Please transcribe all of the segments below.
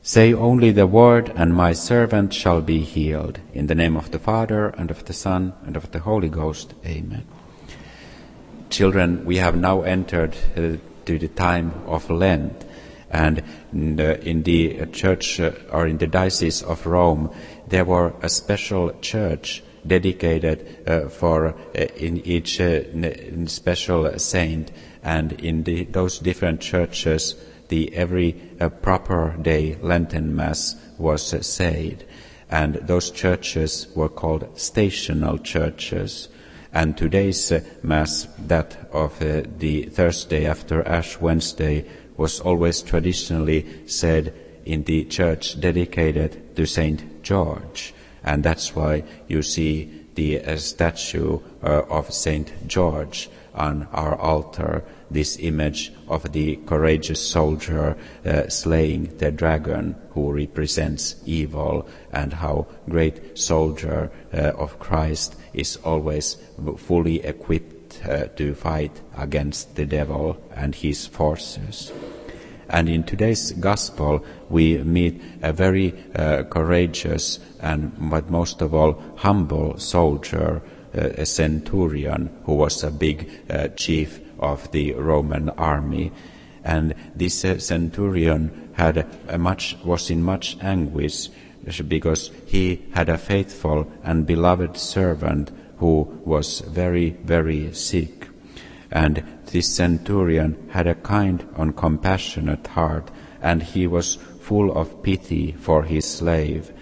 Say only the word, and my servant shall be healed. In the name of the Father, and of the Son, and of the Holy Ghost. Amen. Children, we have now entered to the time of Lent, and in the church or in the Diocese of Rome, there were a special church dedicated for in each special saint, and in those different churches, every proper day Lenten Mass was said, and those churches were called stational churches. And today's Mass, that of the Thursday after Ash Wednesday, was always traditionally said in the church dedicated to Saint George, and that's why you see the statue of Saint George on our altar, this image of the courageous soldier slaying the dragon who represents evil, and how great soldier of Christ is always fully equipped to fight against the devil and his forces. And in today's Gospel we meet a very courageous but most of all humble soldier, a centurion who was a big chief of the Roman army. And this centurion was in much anguish because he had a faithful and beloved servant who was very, very sick. And this centurion had a kind and compassionate heart, and he was full of pity for his slave,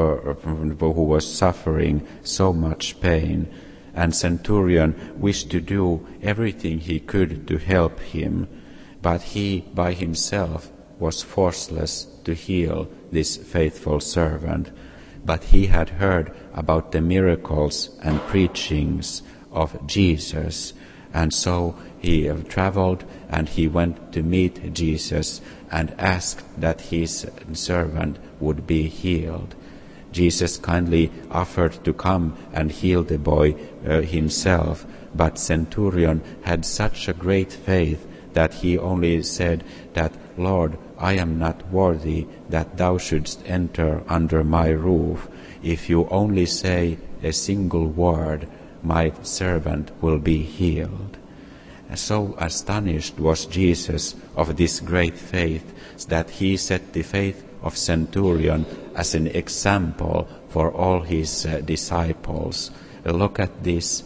who was suffering so much pain. And centurion wished to do everything he could to help him, but he by himself was forceless to heal this faithful servant. But he had heard about the miracles and preachings of Jesus, and so he traveled and he went to meet Jesus and asked that his servant would be healed. Jesus kindly offered to come and heal the boy himself, but centurion had such a great faith that he only said that, "Lord, I am not worthy that thou shouldst enter under my roof. If you only say a single word, my servant will be healed." And so astonished was Jesus of this great faith that he set the faith of centurion as an example for all his disciples. Look at this.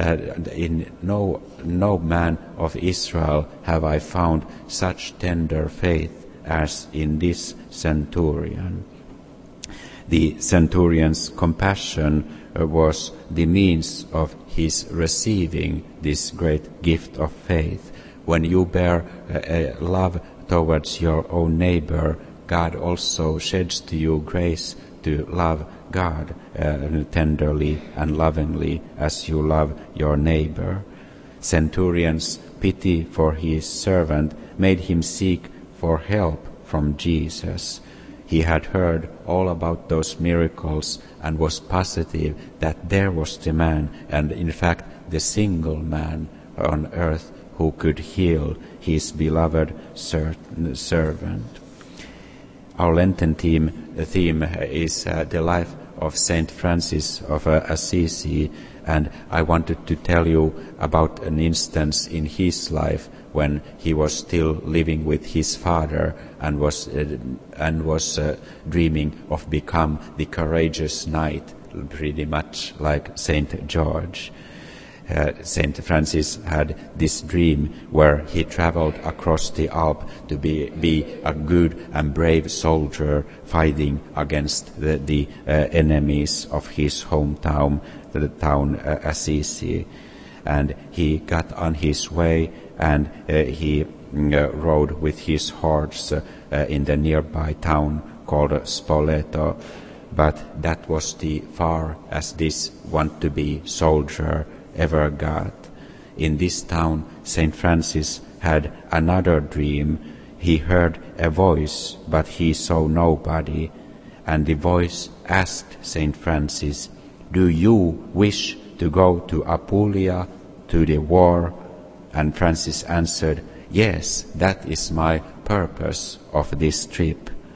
In no man of Israel have I found such tender faith as in this centurion. The centurion's compassion was the means of his receiving this great gift of faith. When you bear love towards your own neighbor, God also sheds to you grace to love God tenderly and lovingly as you love your neighbor. Centurion's pity for his servant made him seek for help from Jesus. He had heard all about those miracles and was positive that there was the man, and in fact the single man on earth who could heal his beloved servant. Our Lenten theme is the life of Saint Francis of Assisi, and I wanted to tell you about an instance in his life when he was still living with his father and was dreaming of become the courageous knight, pretty much like Saint George. Saint Francis had this dream where he traveled across the Alps to be a good and brave soldier fighting against the enemies of his hometown, the town Assisi. And he got on his way and he rode with his horse in the nearby town called Spoleto. But that was the far as this want-to-be soldier ever got. In this town, Saint Francis had another dream. He heard a voice, but he saw nobody. And the voice asked Saint Francis, "Do you wish to go to Apulia, to the war?" And Francis answered, "Yes, that is my purpose of this trip."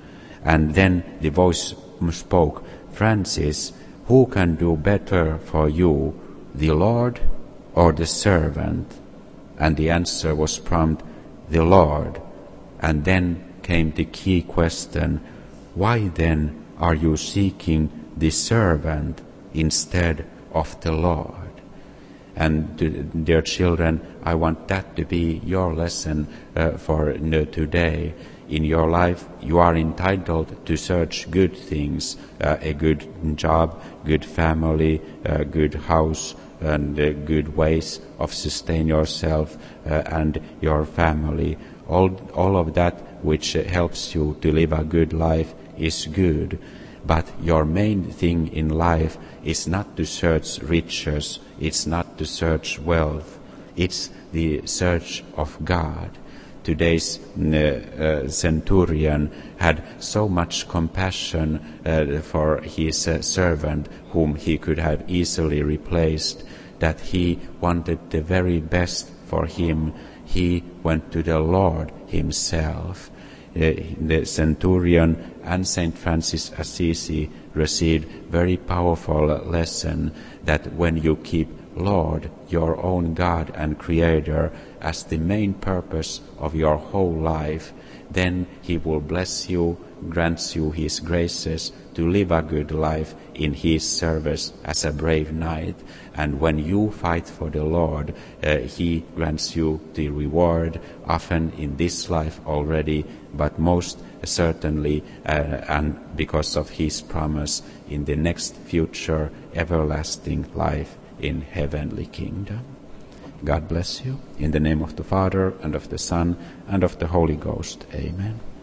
And then the voice spoke, "Francis, who can do better for you, the Lord or the servant?" And the answer was prompt, "The Lord." And then came the key question, "Why then are you seeking the servant instead of the Lord?" And dear children, I want that to be your lesson for today. In your life, you are entitled to search good things, a good job, good family, a good house, and good ways of sustain yourself and your family. All of that which helps you to live a good life is good. But your main thing in life is not to search riches, it's not to search wealth, it's the search of God. Today's centurion had so much compassion for his servant, whom he could have easily replaced, that he wanted the very best for him. He went to the Lord himself. The centurion and Saint Francis Assisi received very powerful lesson that when you keep Lord, your own God and Creator, as the main purpose of your whole life, then He will bless you, grants you His graces to live a good life in His service as a brave knight. And when you fight for the Lord, He grants you the reward, often in this life already, but most certainly, and because of His promise, in the next future everlasting life in heavenly kingdom. God bless you. In the name of the Father, and of the Son, and of the Holy Ghost. Amen.